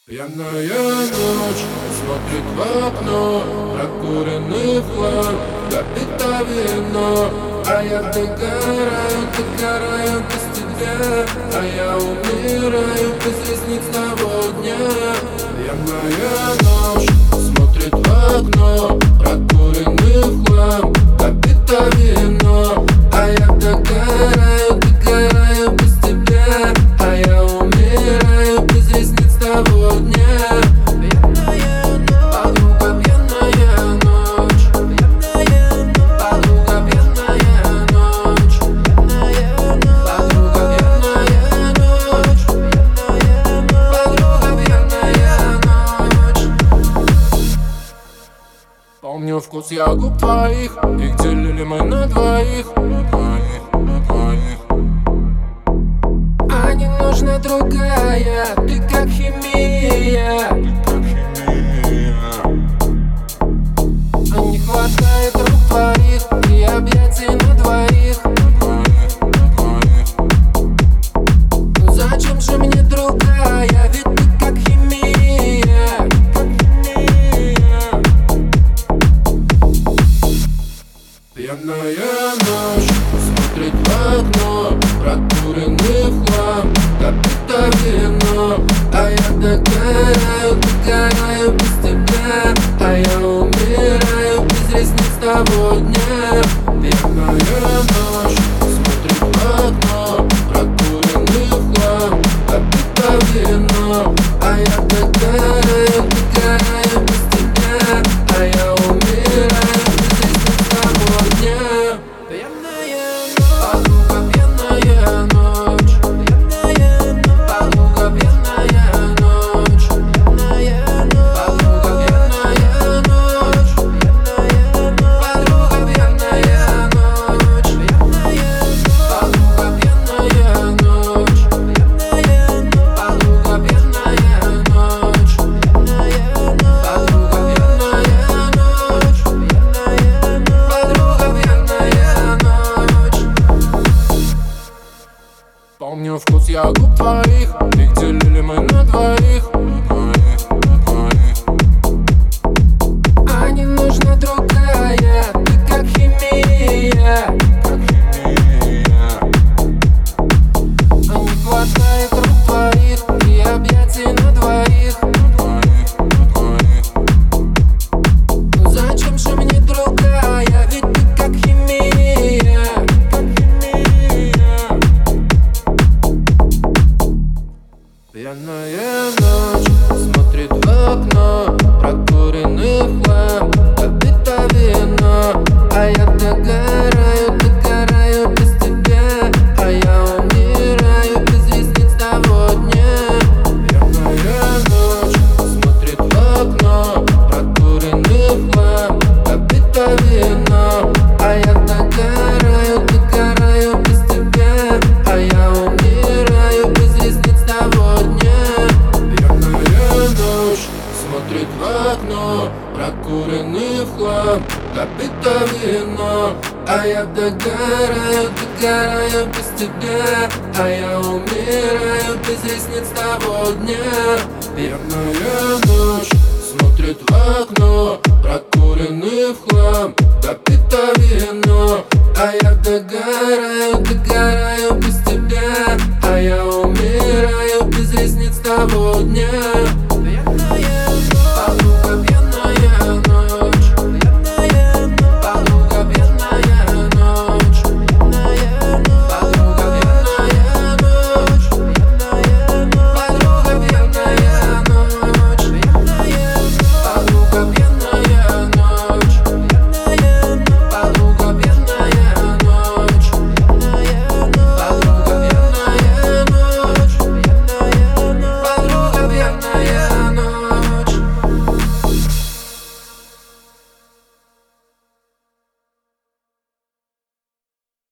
Пьяная ночь смотрит в окно, прокуренный в хлам, допито вино. А я догораю без тебя, а я умираю без ресниц того дня. Пьяная ночь смотрит в окно, прокуренный в хлам, допито вино. А я догораю без тебя, а я умираю без ресниц того дня. Подруга, пьяная ночь, подруга, пьяная ночь, подруга, пьяная ночь, подруга, пьяная ночь. Помню вкус ягод твоих, их делили мы на двоих. А не нужна другая, ты как химия. А не хватает рук твоих и объятий на двоих. Ну зачем же мне другая, ведь ты как химия. Пьяная ночь смотрит в окно, прокуренный в хлам, допито вино. А я догораю без тебя, а я умираю без ресниц того дня. Пьяная ночь смотрит в окно, прокуренный в хлам, допито вино. А я догораю без тебя, а я умираю без ресниц того дня. Подруга, пьяная ночь, подруга, пьяная ночь, подруга, пьяная ночь, подруга, пьяная ночь, подруга, пьяная ночь, подруга, пьяная ночь, подруга, пьяная ночь, подруга, пьяная ночь. Помню вкус ягод твоих, их делили мы на двоих. А не нужна другая, ты как химия. А не хватает рук твоих и объятий на двоих. Ну зачем же мне другая, ведь ты как химия. Пьяная ночь смотрит в окно, прокуренный в хлам, допито вино. А я догораю без тебя, а я умираю без ресниц того дня. Пьяная ночь смотрит в окно, прокуренный в хлам, допито вино. А я догораю без тебя, а я умираю без ресниц того дня. Пьяная ночь смотрит в окно, прокуренный в хлам, допито вино. А я догораю без тебя, а я умираю без ресниц того дня. Пьяная ночь смотрит в окно, прокуренный в хлам, допито вино. А я догораю без тебя, а я умираю без ресниц того дня.